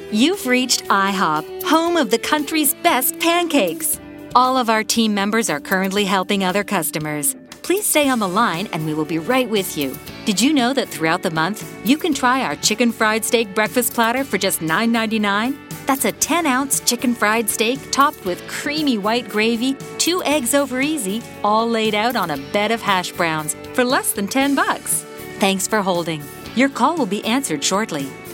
You've reached IHOP, home of the country's best pancakes. All of our team members are currently helping other customers. Please stay on the line and we will be right with you. Did you know that throughout the month, you can try our chicken fried steak breakfast platter for just $9.99? That's a 10-ounce chicken fried steak topped with creamy white gravy, 2 eggs over easy, all laid out on a bed of hash browns for less than $10. Thanks for holding. Your call will be answered shortly.